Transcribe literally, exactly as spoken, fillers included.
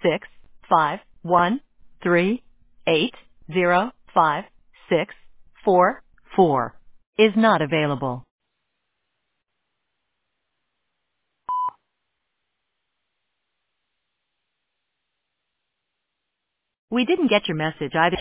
six five one three eight zero five six four four is not available. We didn't get your message either.